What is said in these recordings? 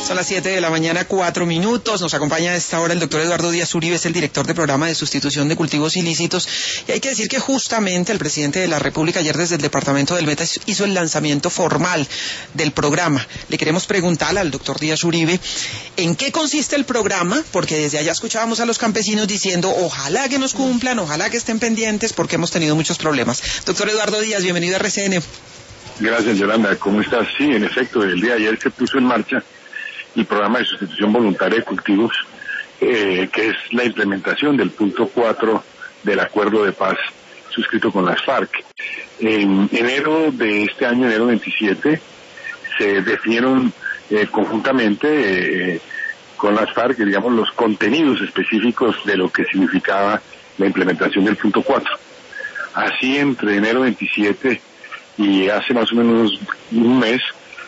Son las 7 de la mañana, 4 minutos. Nos acompaña a esta hora el doctor Eduardo Díaz Uribe, es el director de programa de sustitución de cultivos ilícitos. Y hay que decir que justamente el presidente de la República ayer desde el departamento del Meta hizo el lanzamiento formal del programa. Le queremos preguntar al doctor Díaz Uribe en qué consiste el programa, porque desde allá escuchábamos a los campesinos diciendo ojalá que nos cumplan, ojalá que estén pendientes, porque hemos tenido muchos problemas. Doctor Eduardo Díaz, bienvenido a RCN. Gracias, Yolanda. ¿Cómo estás? Sí, en efecto, el día de ayer se puso en marcha el programa de sustitución voluntaria de cultivos, que es la implementación del punto 4 del acuerdo de paz suscrito con las FARC. En enero de este año, enero 27, se definieron conjuntamente con las FARC, digamos, los contenidos específicos de lo que significaba la implementación del punto 4. Así, entre enero 27 y hace más o menos un mes,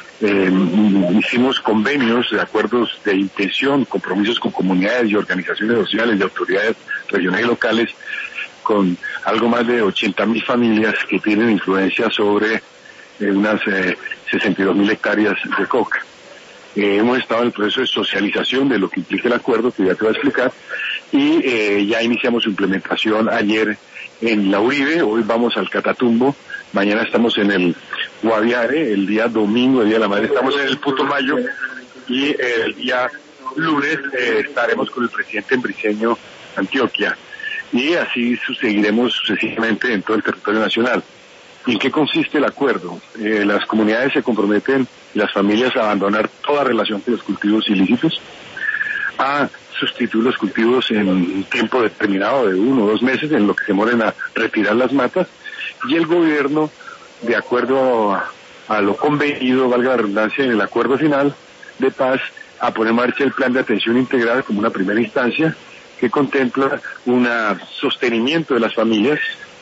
hicimos convenios de acuerdos de intención, compromisos con comunidades y organizaciones sociales y autoridades regionales y locales con algo más de 80.000 familias que tienen influencia sobre unas 62.000 hectáreas de coca. Hemos estado en el proceso de socialización de lo que implica el acuerdo, que ya te voy a explicar, y ya iniciamos su implementación ayer en La Uribe. Hoy vamos al Catatumbo, mañana estamos en el Guaviare, el día domingo, el día de la madre, estamos en el Putumayo, y el día lunes estaremos con el presidente en Briceño, Antioquia, y así seguiremos sucesivamente en todo el territorio nacional. ¿Y en qué consiste el acuerdo? Las comunidades se comprometen, las familias, a abandonar toda relación con los cultivos ilícitos, a sustituir los cultivos en un tiempo determinado de 1 o 2 meses, en lo que se demoren a retirar las matas, y el gobierno, de acuerdo a lo convenido, valga la redundancia, en el acuerdo final de paz, a poner en marcha el plan de atención integral como una primera instancia que contempla un sostenimiento de las familias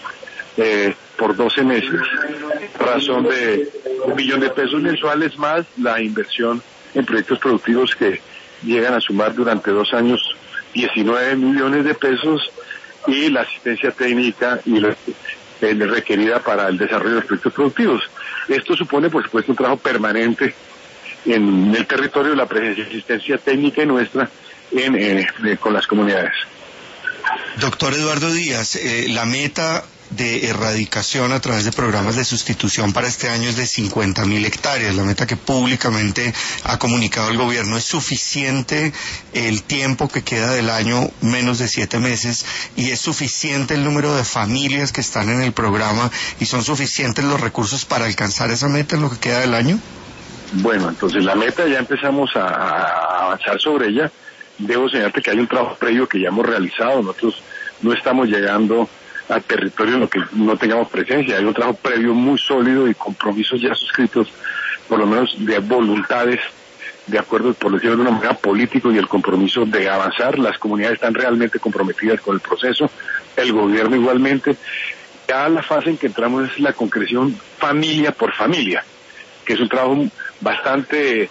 por 12 meses, razón de 1 millón de pesos mensuales, más la inversión en proyectos productivos que llegan a sumar durante 2 años 19 millones de pesos, y la asistencia técnica y la requerida para el desarrollo de los proyectos productivos. Esto supone, por supuesto, un trabajo permanente en el territorio, la presencia y asistencia técnica y nuestra con las comunidades. Doctor Eduardo Díaz, la meta de erradicación a través de programas de sustitución para este año es de 50.000 hectáreas, la meta que públicamente ha comunicado el gobierno. ¿Es suficiente el tiempo que queda del año, menos de 7 meses, y es suficiente el número de familias que están en el programa, y son suficientes los recursos para alcanzar esa meta en lo que queda del año? Bueno, entonces la meta ya empezamos a avanzar sobre ella. Debo señalarte que hay un trabajo previo que ya hemos realizado. Nosotros no estamos llegando al territorio en lo que no tengamos presencia. Hay un trabajo previo muy sólido y compromisos ya suscritos, por lo menos de voluntades, de acuerdo, por decirlo de una manera, político, y el compromiso de avanzar. Las comunidades están realmente comprometidas con el proceso, el gobierno igualmente. Ya la fase en que entramos es la concreción familia por familia, que es un trabajo bastante,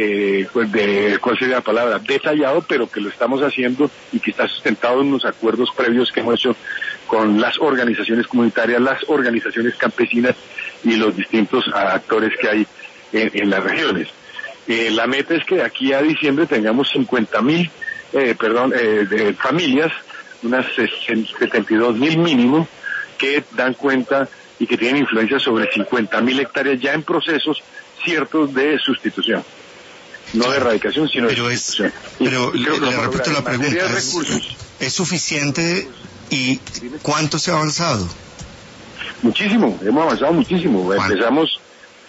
¿cuál sería la palabra? Detallado, pero que lo estamos haciendo y que está sustentado en unos acuerdos previos que hemos hecho con las organizaciones comunitarias, las organizaciones campesinas y los distintos actores que hay en las regiones. La meta es que de aquí a diciembre tengamos 50.000 familias, unas 72.000 mínimo, que dan cuenta y que tienen influencia sobre 50.000 hectáreas ya en procesos ciertos de sustitución. No de erradicación, sino de sustitución. Pero le repito la pregunta, ¿es suficiente y cuánto se ha avanzado? Muchísimo, hemos avanzado muchísimo. ¿Cuánto? Empezamos...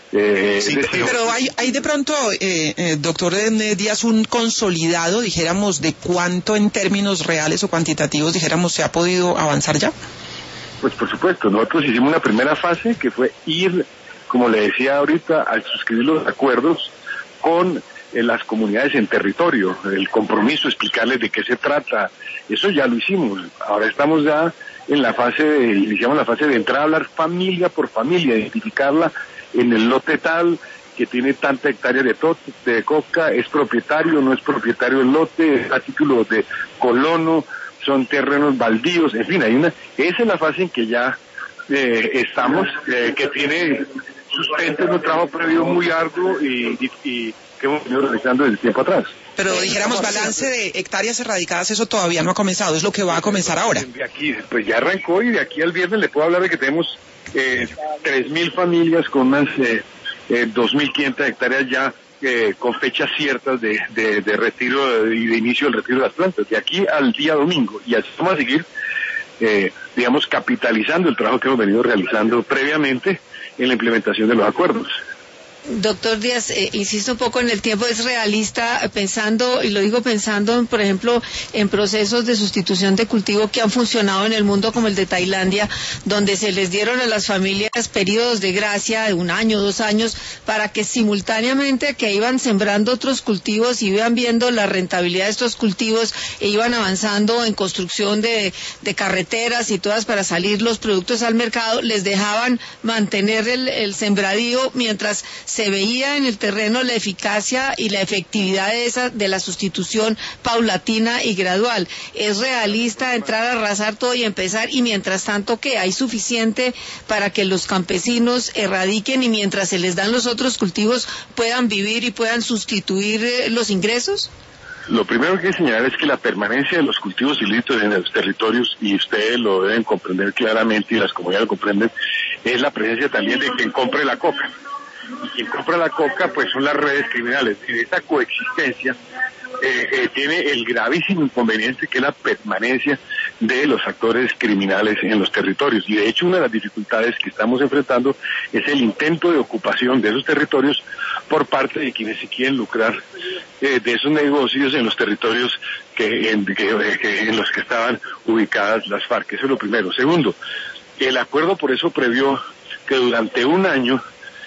pero hay de pronto, doctor Díaz, un consolidado, dijéramos, de cuánto en términos reales o cuantitativos, dijéramos, se ha podido avanzar ya. Pues por supuesto, nosotros hicimos una primera fase que fue ir, como le decía ahorita, al suscribir los acuerdos con las comunidades en territorio, el compromiso, explicarles de qué se trata. Eso ya lo hicimos. Ahora estamos ya en la fase iniciamos la fase de entrar a hablar familia por familia, identificarla en el lote tal que tiene tanta hectárea de coca, es propietario, no es propietario el lote, es a título de colono, son terrenos baldíos, en fin, esa es la fase en que ya estamos, que tiene sustento en un trabajo previo muy arduo y que hemos venido realizando desde tiempo atrás. Pero dijéramos balance de hectáreas erradicadas, eso todavía no ha comenzado, es lo que va a comenzar ahora. De aquí, pues ya arrancó, y de aquí al viernes le puedo hablar de que tenemos 3.000 familias con unas 2.500 hectáreas ya con fechas ciertas de retiro y de inicio del retiro de las plantas, de aquí al día domingo, y así vamos a seguir, digamos, capitalizando el trabajo que hemos venido realizando previamente en la implementación de los acuerdos. Doctor Díaz, insisto un poco en el tiempo, es realista pensando, y lo digo pensando, por ejemplo, en procesos de sustitución de cultivo que han funcionado en el mundo como el de Tailandia, donde se les dieron a las familias periodos de gracia de 1 año, 2 años, para que simultáneamente que iban sembrando otros cultivos y iban viendo la rentabilidad de estos cultivos e iban avanzando en construcción de carreteras y todas para salir los productos al mercado, les dejaban mantener el sembradío mientras se veía en el terreno la eficacia y la efectividad de la sustitución paulatina y gradual. ¿Es realista entrar a arrasar todo y empezar, y mientras tanto que hay suficiente para que los campesinos erradiquen y mientras se les dan los otros cultivos puedan vivir y puedan sustituir los ingresos? Lo primero que hay que señalar es que la permanencia de los cultivos ilícitos en los territorios, y ustedes lo deben comprender claramente y las comunidades lo comprenden, es la presencia también de quien compre la coca. Y quien compra la coca pues son las redes criminales, y esta coexistencia tiene el gravísimo inconveniente que es la permanencia de los actores criminales en los territorios, y de hecho una de las dificultades que estamos enfrentando es el intento de ocupación de esos territorios por parte de quienes se quieren lucrar de esos negocios en los territorios en los que estaban ubicadas las FARC. Eso es lo primero. Segundo, el acuerdo por eso previó que durante 1 año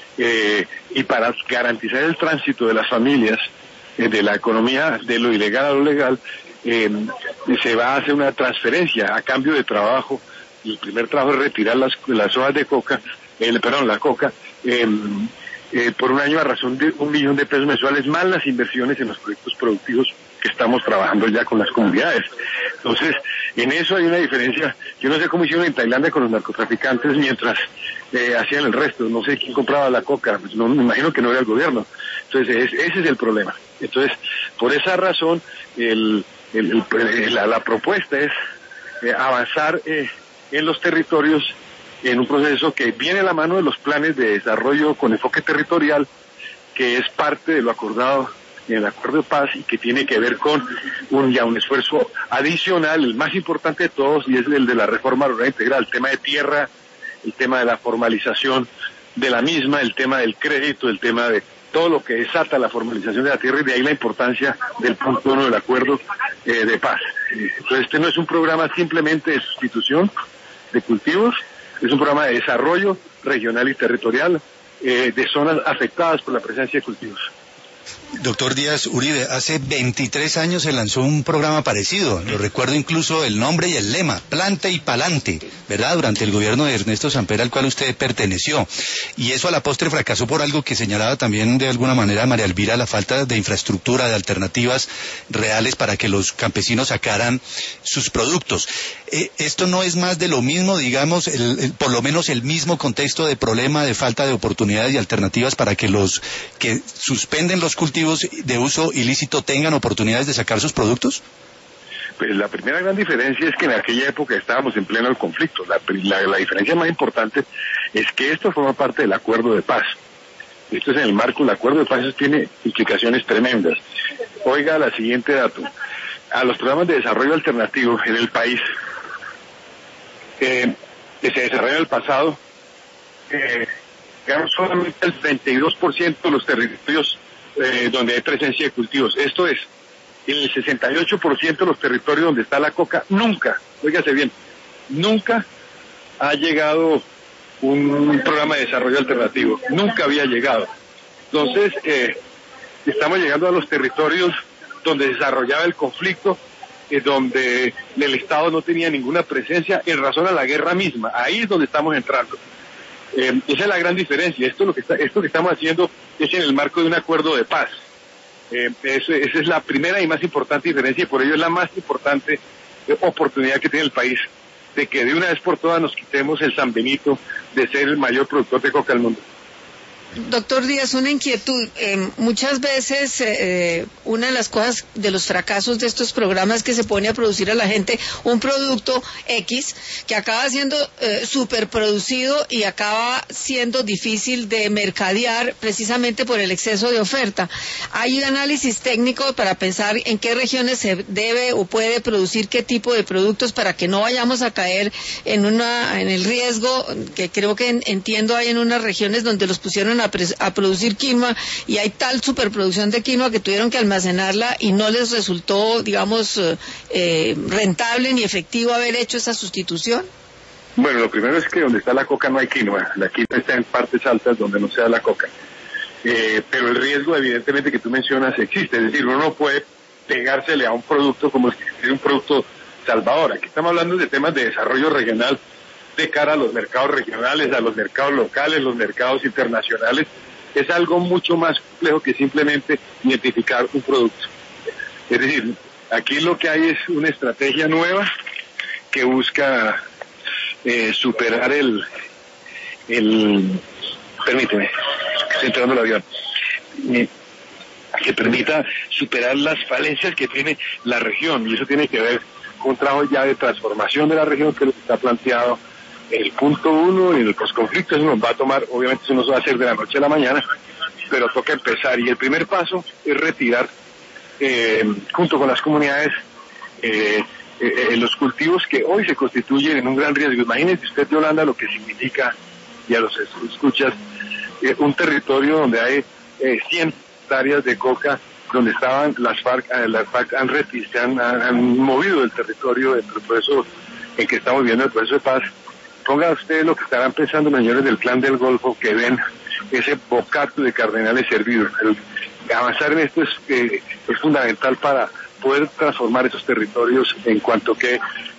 y para garantizar el tránsito de las familias, de la economía, de lo ilegal a lo legal, se va a hacer una transferencia a cambio de trabajo. El primer trabajo es retirar las hojas de coca, la coca, por 1 año a razón de $1 millón de pesos mensuales, más las inversiones en los proyectos productivos que estamos trabajando ya con las comunidades. Entonces, en eso hay una diferencia. Yo no sé cómo hicieron en Tailandia con los narcotraficantes mientras hacían el resto. No sé quién compraba la coca, pues no, me imagino que no era el gobierno. Entonces, ese es el problema. Entonces, por esa razón, la propuesta es avanzar en los territorios en un proceso que viene a la mano de los planes de desarrollo con enfoque territorial, que es parte de lo acordado en el acuerdo de paz y que tiene que ver con un esfuerzo adicional, el más importante de todos, y es el de la reforma rural integral, el tema de tierra, el tema de la formalización de la misma, el tema del crédito, el tema de todo lo que desata la formalización de la tierra, y de ahí la importancia del punto 1 del acuerdo de paz. Entonces, este no es un programa simplemente de sustitución de cultivos, es un programa de desarrollo regional y territorial de zonas afectadas por la presencia de cultivos. Doctor Díaz Uribe, hace 23 años se lanzó un programa parecido, lo recuerdo incluso el nombre y el lema, Planta y Pa'lante, ¿verdad? Durante el gobierno de Ernesto Samper, al cual usted perteneció. Y eso a la postre fracasó por algo que señalaba también de alguna manera María Elvira, la falta de infraestructura, de alternativas reales para que los campesinos sacaran sus productos. Esto no es más de lo mismo, digamos, por lo menos el mismo contexto de problema de falta de oportunidades y alternativas para que los que suspenden los cultivos de uso ilícito tengan oportunidades de sacar sus productos? Pues la primera gran diferencia es que en aquella época estábamos en pleno conflicto. La diferencia más importante es que esto forma parte del acuerdo de paz. Esto es en el marco del acuerdo de paz, eso tiene implicaciones tremendas. Oiga la siguiente dato. A los programas de desarrollo alternativo en el país que se desarrollaron en el pasado, solamente el 32% de los territorios donde hay presencia de cultivos. Esto es, en el 68% de los territorios donde está la coca, nunca, óigase bien, nunca ha llegado un programa de desarrollo alternativo, nunca había llegado. Entonces, estamos llegando a los territorios donde se desarrollaba el conflicto, donde el Estado no tenía ninguna presencia en razón a la guerra misma. Ahí es donde estamos entrando. Esa es la gran diferencia. Esto que estamos haciendo es en el marco de un acuerdo de paz. Esa es la primera y más importante diferencia, y por ello es la más importante oportunidad que tiene el país, de que de una vez por todas nos quitemos el San Benito de ser el mayor productor de coca del mundo. Doctor Díaz, una inquietud. Muchas veces una de las cosas de los fracasos de estos programas es que se pone a producir a la gente un producto X que acaba siendo superproducido y acaba siendo difícil de mercadear precisamente por el exceso de oferta. ¿Hay análisis técnico para pensar en qué regiones se debe o puede producir qué tipo de productos para que no vayamos a caer en el riesgo que creo que entiendo hay en unas regiones donde los pusieron a producir quinoa y hay tal superproducción de quinoa que tuvieron que almacenarla y no les resultó, digamos, rentable ni efectivo haber hecho esa sustitución? Bueno, lo primero es que donde está la coca no hay quinoa. La quinoa está en partes altas donde no se da la coca. Pero el riesgo, evidentemente, que tú mencionas existe. Es decir, uno no puede pegársele a un producto como si fuera un producto salvador. Aquí estamos hablando de temas de desarrollo regional de cara a los mercados regionales, a los mercados locales, los mercados internacionales. Es algo mucho más complejo que simplemente identificar un producto. Es decir, aquí lo que hay es una estrategia nueva que busca superar permíteme, estoy entrando el avión, que permita superar las falencias que tiene la región, y eso tiene que ver con un trabajo ya de transformación de la región, que es lo que está planteado en el punto 1 y en el posconflicto. Eso nos va a tomar, obviamente eso no se va a hacer de la noche a la mañana, pero toca empezar, y el primer paso es retirar junto con las comunidades los cultivos que hoy se constituyen en un gran riesgo. Imagínense usted, Yolanda, lo que significa, y a los escuchas, un territorio donde hay 100 hectáreas de coca, donde estaban las FARC han movido el territorio dentro del proceso en que estamos viviendo, el proceso de paz. Pongan ustedes lo que estarán pensando, señores del Plan del Golfo, que ven ese bocato de cardenales servidos. Avanzar en esto es fundamental para poder transformar esos territorios, en cuanto que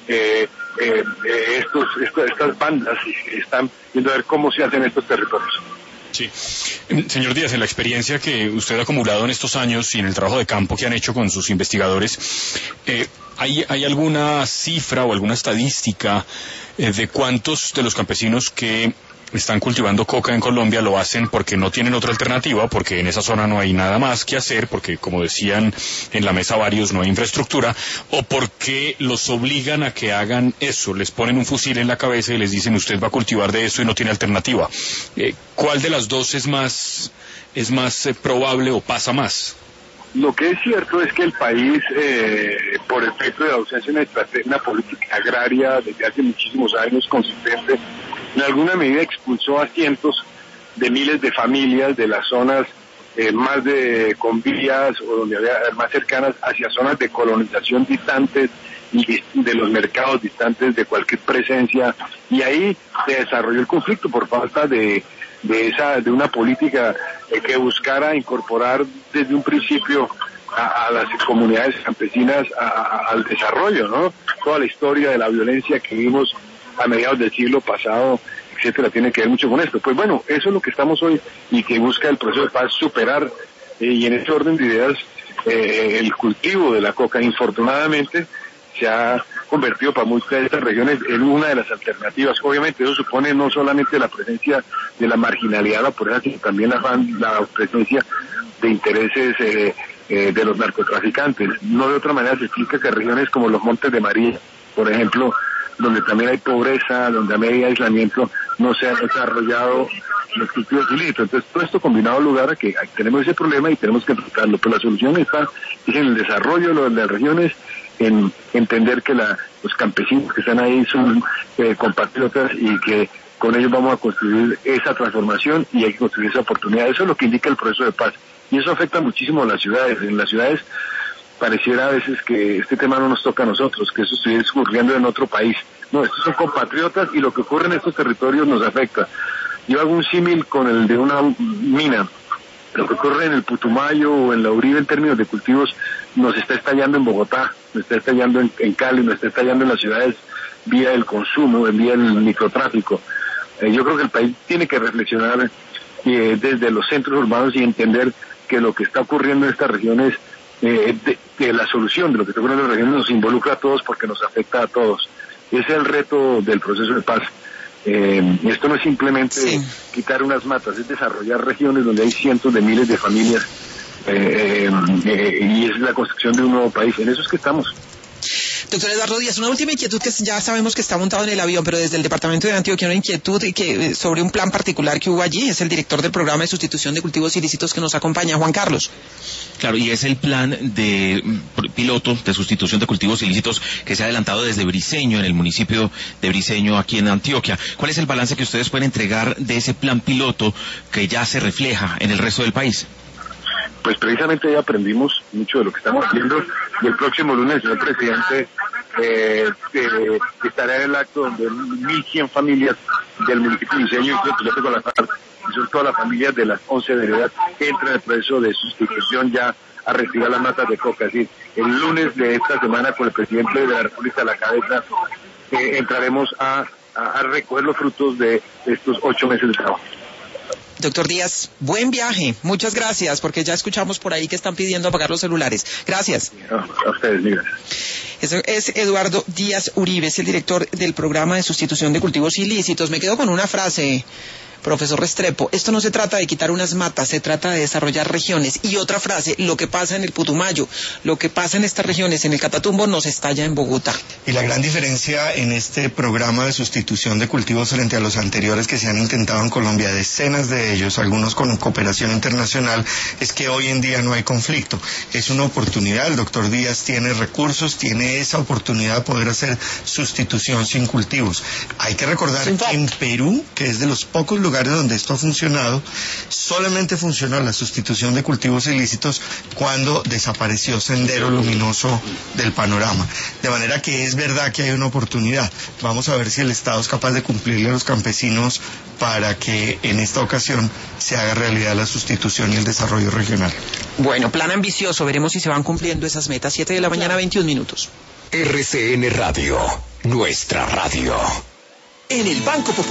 estas bandas están viendo a ver cómo se hacen estos territorios. Sí. Señor Díaz, en la experiencia que usted ha acumulado en estos años y en el trabajo de campo que han hecho con sus investigadores, ¿hay alguna cifra o alguna estadística de cuántos de los campesinos que están cultivando coca en Colombia lo hacen porque no tienen otra alternativa, porque en esa zona no hay nada más que hacer, porque, como decían en la mesa varios, no hay infraestructura, o porque los obligan a que hagan eso, les ponen un fusil en la cabeza y les dicen usted va a cultivar de eso y no tiene alternativa? ¿Cuál de las dos es más probable o pasa más? Lo que es cierto es que el país, por efecto de la ausencia de una política agraria desde hace muchísimos años consistente, en alguna medida expulsó a cientos de miles de familias de las zonas más con vías o donde había más cercanas hacia zonas de colonización distantes y de los mercados distantes de cualquier presencia, y ahí se desarrolló el conflicto por falta de una política que buscara incorporar desde un principio a las comunidades campesinas al desarrollo, ¿no? Toda la historia de la violencia que vimos a mediados del siglo pasado, etcétera, tiene que ver mucho con esto. Pues bueno, eso es lo que estamos hoy y que busca el proceso de paz superar, y en ese orden de ideas el cultivo de la coca, infortunadamente, se ha convertido para muchas de estas regiones en una de las alternativas. Obviamente eso supone no solamente la presencia de la marginalidad, la pobreza, sino también la presencia de intereses de los narcotraficantes. No de otra manera se explica que regiones como los Montes de María, por ejemplo, donde también hay pobreza, donde también hay aislamiento, no se han desarrollado los cultivos ilícitos. Entonces, todo esto combinado lugar a que tenemos ese problema y tenemos que enfrentarlo. Pero la solución está en el desarrollo de las regiones, en entender que los campesinos que están ahí son compatriotas y que con ellos vamos a construir esa transformación y hay que construir esa oportunidad. Eso es lo que indica el proceso de paz. Y eso afecta muchísimo a las ciudades. En las ciudades pareciera a veces que este tema no nos toca a nosotros, que eso estuviera ocurriendo en otro país. No, estos son compatriotas y lo que ocurre en estos territorios nos afecta. Yo hago un símil con el de una mina. Lo que ocurre en el Putumayo o en la Uribe en términos de cultivos nos está estallando en Bogotá, nos está estallando en Cali, nos está estallando en las ciudades vía el consumo, vía el microtráfico. Yo creo que el país tiene que reflexionar desde los centros urbanos y entender que lo que está ocurriendo en estas regiones, que la solución de lo que está ocurriendo en las regiones nos involucra a todos porque nos afecta a todos. Ese es el reto del proceso de paz. Esto no es simplemente quitar unas matas, es desarrollar regiones donde hay cientos de miles de familias y es la construcción de un nuevo país. En eso es que estamos. Doctor Eduardo Díaz, una última inquietud que ya sabemos que está montado en el avión, pero desde el departamento de Antioquia una inquietud que sobre un plan particular que hubo allí. Es el director del programa de sustitución de cultivos ilícitos que nos acompaña, Juan Carlos. Claro, y es el plan de piloto de sustitución de cultivos ilícitos que se ha adelantado desde Briceño, en el municipio de Briceño, aquí en Antioquia. ¿Cuál es el balance que ustedes pueden entregar de ese plan piloto que ya se refleja en el resto del país? Pues precisamente ya aprendimos mucho de lo que estamos haciendo, y el próximo lunes el señor presidente estará en el acto donde 1.100 familias del municipio de Briceño y con la FARC, y son todas las familias de las 11 veredas que entran en el proceso de sustitución ya a retirar las matas de coca. Es decir, el lunes de esta semana, con el presidente de la República a la cabeza, entraremos a recoger los frutos de estos 8 meses de trabajo. Doctor Díaz, buen viaje. Muchas gracias, porque ya escuchamos por ahí que están pidiendo apagar los celulares. Gracias. A ustedes, mira. Eso es Eduardo Díaz Uribe, es el director del programa de sustitución de cultivos ilícitos. Me quedo con una frase, profesor Restrepo. Esto no se trata de quitar unas matas, se trata de desarrollar regiones. Y otra frase, lo que pasa en el Putumayo, lo que pasa en estas regiones, en el Catatumbo, nos estalla en Bogotá. Y la gran diferencia en este programa de sustitución de cultivos frente a los anteriores que se han intentado en Colombia, decenas de ellos, algunos con cooperación internacional, es que hoy en día no hay conflicto. Es una oportunidad, el doctor Díaz tiene recursos, tiene esa oportunidad de poder hacer sustitución sin cultivos. Hay que recordar que en Perú, que es de los pocos lugares donde esto ha funcionado, solamente funcionó la sustitución de cultivos ilícitos cuando desapareció Sendero Luminoso del panorama. De manera que es verdad que hay una oportunidad. Vamos a ver si el Estado es capaz de cumplirle a los campesinos para que en esta ocasión se haga realidad la sustitución y el desarrollo regional. Bueno, plan ambicioso, veremos si se van cumpliendo esas metas. 7 de la mañana, 21 minutos. RCN Radio, nuestra radio. En el Banco Popular